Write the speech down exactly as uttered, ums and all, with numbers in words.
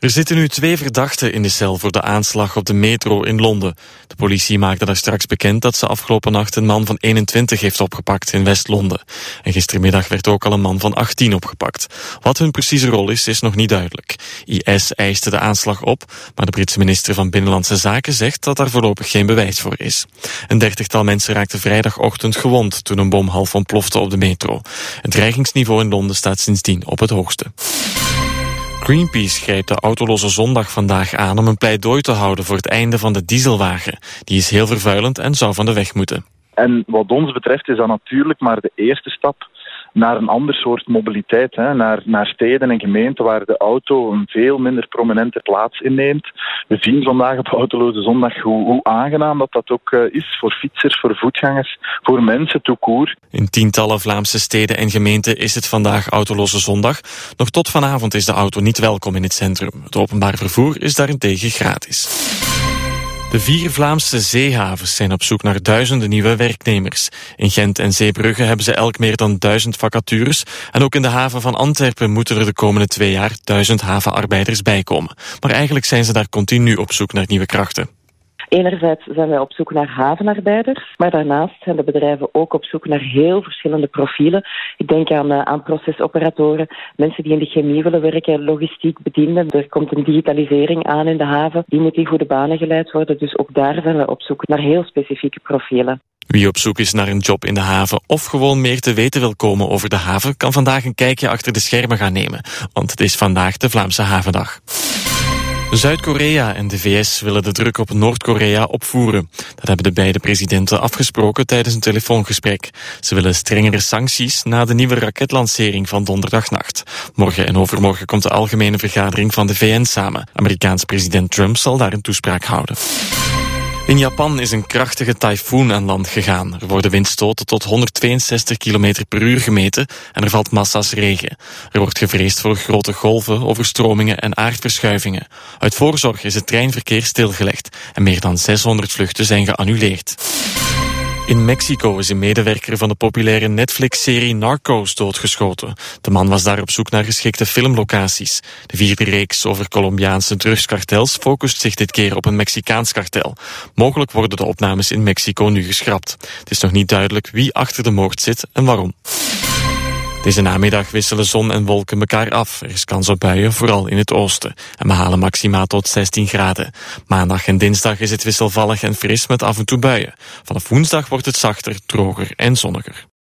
Er zitten nu twee verdachten in de cel voor de aanslag op de metro in Londen. De politie maakte daar straks bekend dat ze afgelopen nacht een man van eenentwintig heeft opgepakt in West-Londen. En gistermiddag werd ook al een man van achttien opgepakt. Wat hun precieze rol is, is nog niet duidelijk. I S eiste de aanslag op, maar de Britse minister van Binnenlandse Zaken zegt dat daar voorlopig geen bewijs voor is. Een dertigtal mensen raakten vrijdagochtend gewond toen een bom half ontplofte op de metro. Het dreigingsniveau in Londen staat sindsdien op het hoogste. Greenpeace grijpt de autoloze zondag vandaag aan om een pleidooi te houden voor het einde van de dieselwagen. Die is heel vervuilend en zou van de weg moeten. En wat ons betreft is dat natuurlijk maar de eerste stap naar een ander soort mobiliteit. Hè? Naar, naar steden en gemeenten waar de auto een veel minder prominente plaats inneemt. We zien vandaag op Autoloze Zondag hoe, hoe aangenaam dat dat ook uh, is voor fietsers, voor voetgangers, voor mensen tout court. In tientallen Vlaamse steden en gemeenten is het vandaag Autoloze Zondag. Nog tot vanavond is de auto niet welkom in het centrum. Het openbaar vervoer is daarentegen gratis. De vier Vlaamse zeehavens zijn op zoek naar duizenden nieuwe werknemers. In Gent en Zeebrugge hebben ze elk meer dan duizend vacatures. En ook in de haven van Antwerpen moeten er de komende twee jaar duizend havenarbeiders bijkomen. Maar eigenlijk zijn ze daar continu op zoek naar nieuwe krachten. Enerzijds zijn wij op zoek naar havenarbeiders, maar daarnaast zijn de bedrijven ook op zoek naar heel verschillende profielen. Ik denk aan, uh, aan procesoperatoren, mensen die in de chemie willen werken, logistiek bedienden. Er komt een digitalisering aan in de haven, die moet in goede banen geleid worden. Dus ook daar zijn we op zoek naar heel specifieke profielen. Wie op zoek is naar een job in de haven of gewoon meer te weten wil komen over de haven, kan vandaag een kijkje achter de schermen gaan nemen, want het is vandaag de Vlaamse Havendag. Zuid-Korea en de V S willen de druk op Noord-Korea opvoeren. Dat hebben de beide presidenten afgesproken tijdens een telefoongesprek. Ze willen strengere sancties na de nieuwe raketlancering van donderdagnacht. Morgen en overmorgen komt de algemene vergadering van de V N samen. Amerikaans president Trump zal daar een toespraak houden. In Japan is een krachtige tyfoon aan land gegaan. Er worden windstoten tot honderdtweeënzestig kilometer per uur gemeten en er valt massa's regen. Er wordt gevreesd voor grote golven, overstromingen en aardverschuivingen. Uit voorzorg is het treinverkeer stilgelegd en meer dan zeshonderd vluchten zijn geannuleerd. In Mexico is een medewerker van de populaire Netflix-serie Narcos doodgeschoten. De man was daar op zoek naar geschikte filmlocaties. De vierde reeks over Colombiaanse drugskartels focust zich dit keer op een Mexicaans kartel. Mogelijk worden de opnames in Mexico nu geschrapt. Het is nog niet duidelijk wie achter de moord zit en waarom. Deze namiddag wisselen zon en wolken elkaar af. Er is kans op buien, vooral in het oosten. En we halen maxima tot zestien graden. Maandag en dinsdag is het wisselvallig en fris met af en toe buien. Vanaf woensdag wordt het zachter, droger en zonniger.